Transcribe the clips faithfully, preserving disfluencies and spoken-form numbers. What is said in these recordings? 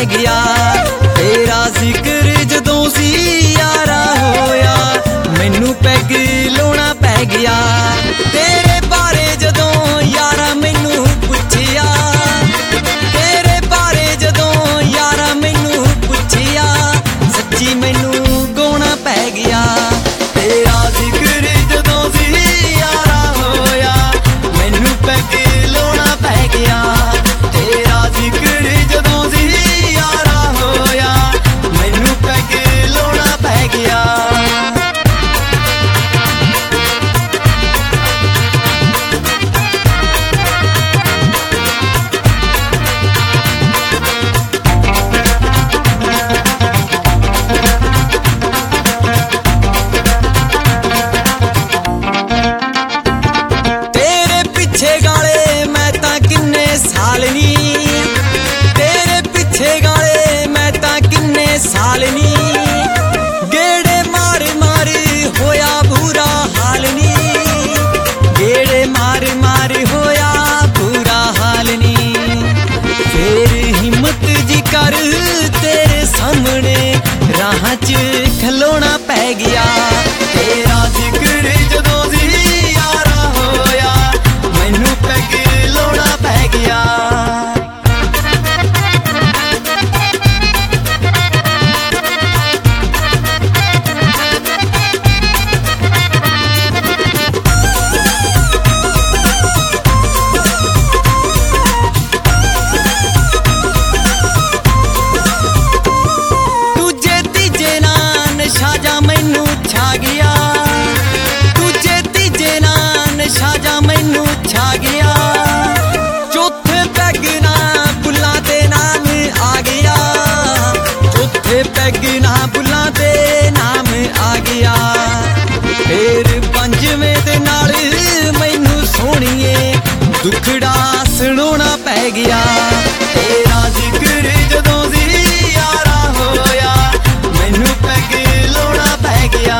गया। तेरा जिक्र जदों सी यारा होया मैनू पैग लाउणा पै गया। तेरे बारे जदों यारा मैनू पुछया, तेरे बारे जदों यारा मैनू पुछया सच्ची मैनू गाउणा पै गया। तेरा जिक्र जदों सी यारा होया मैनू पैग लाउणा पै गया। तेरा जिक्र जदों सी यारा होया मैनू पैग लाउणा पै गया। तेरे पिछे गाले मैं तां किन्ने साल नी, तेरे पिछे गाले मैं तां किन्ने साल नी। गेड़े मार मार होया बुरा हाल नी, गेड़े मार मार होया बुरा हाल नी। फिर हिम्मत जी कर तेरे सामने राह च खलोना पै गया। तेरा जिक्र जदों सी यारा होया मैनू पैग लाउणा पै गया। दूजे तीजे नाल नशा जा मैनू छा गया, दूजे तीजे नाल नशा जा मैनू छा गया। चौथे पैग ना बुल्लां दे नाम आ गया, चौथे पैग ना बुल्लां दे नाम आ गया। फिर पंजवें दे नाल मैनू सोहणीए दुखड़ा सुनाउणा पै गया। तेरा जिक्र जदों सी यारा होया मैनू पैग लाउणा पै गया।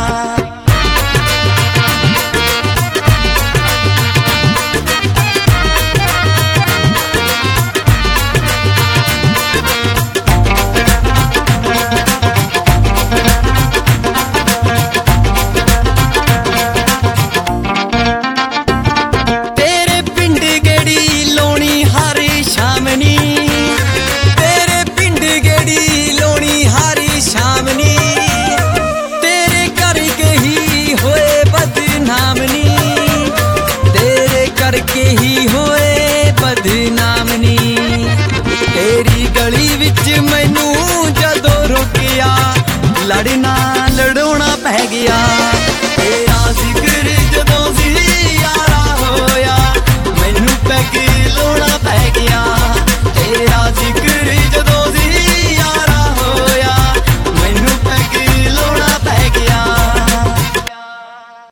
तेरे पिंड गेड़ी लाउणी हर शाम नी, तेरे पिंड गेड़ी लाउणी हर शाम नी। तेरे करके ही होए बदनाम नी, तेरे करके ही होए बदनाम नी। तेरी गली विच मैनू जदों रोकिया लड़ना लड़ाउणा पै गया।